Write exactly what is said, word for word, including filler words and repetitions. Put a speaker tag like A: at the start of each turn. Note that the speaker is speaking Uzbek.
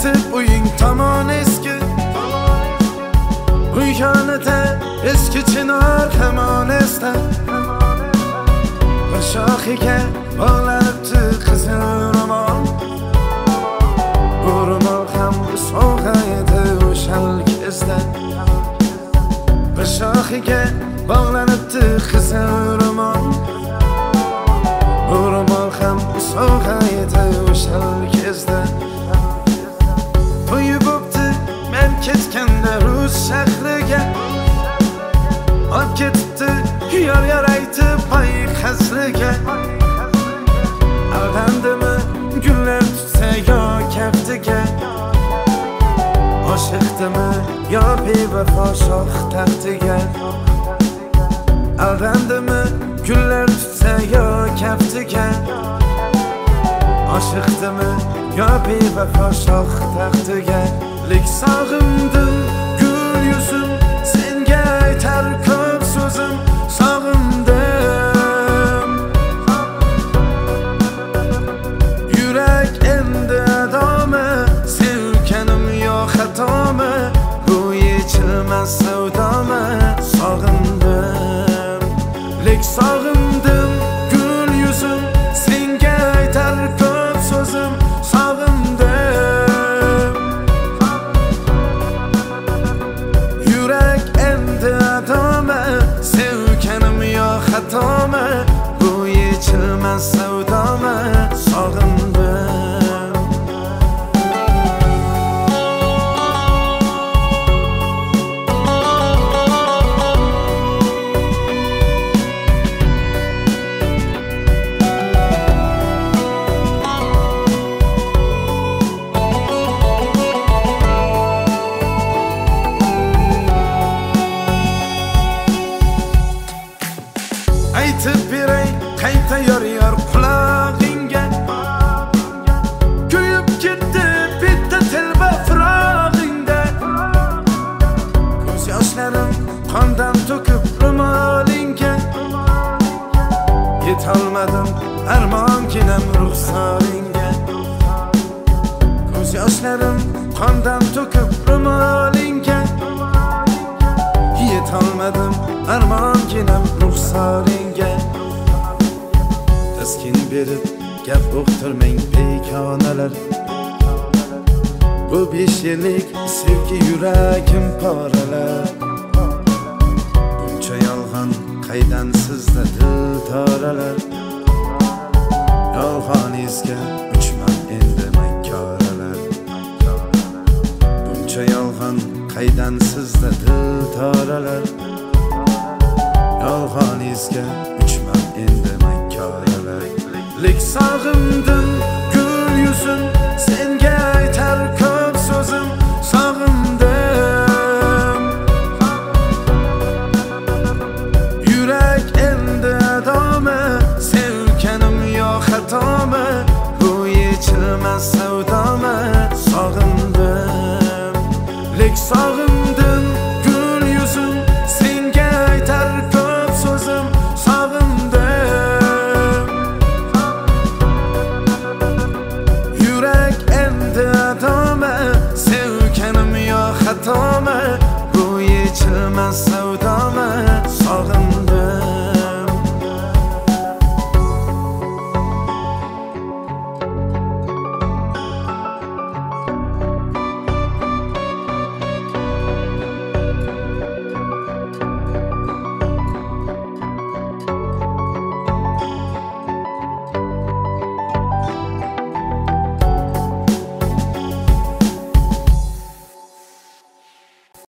A: Aytib uying tomon eski, uy yonida eski chinor hamon esda. Bir shoxiga bog'lanibdi qizil ro'mol, bu ro'mol ham sovg'a edi o'shal kezda. Bir shoxiga bog'lanibdi qizil ro'mol, bu ro'mol ham sovg'a edi o'shal kezda. To'yi bo'pti men ketganda Rus shahriga, olib ketibdi yor yor aytib pay qasriga. Aldandimi gullar tutsa yo kaftiga, oshiqdimi yo bevafo shoh taxtiga. Aldandimi gullar tutsa yo kaftiga, oshiqdimi yo bevafo shoh taxtiga. Lek sog'indim gul yuzim, senga aytar ko'p so'zim, sog'indim. Yurak endi adomi, sevganim yo xatomi, bu yechilmas savdomi, sog'indim. Lek sog'indim gul yuzim, senga aytar ko'p so'zim, sog'indim. Yurak endi adomi, sevganim yo xatomi, bu yechilmas savdomi, sog'indim. Aytib beray qayta yor yor qulog'ingga, kuyib ketdi bitta telba firog'ingda. Ko'z yoshlarim qondan to'kib ro'molingga, yetolmadim armonginam ruxsoringga. Ko'z yoshlarim qondan to'kib ro'molingga, yetolmadim armonginam ruxsoringga. Taskin berib gap uqtirmang begonalar, bu besh yillik sevgi yuragim poralar. Buncha yolg'on qaydan sizda dil toralar, yolg'oningizga uchman endi makkoralar. Buncha yolg'on qaydan sizda dil toralar, yolg'oningizga uchman endi makkoralar. Lek sog'indim gul yuzim, senga aytar ko'p so'zim, sog'indim. Yurak endi adomi, sevganim yo xatomi, bu yechilmas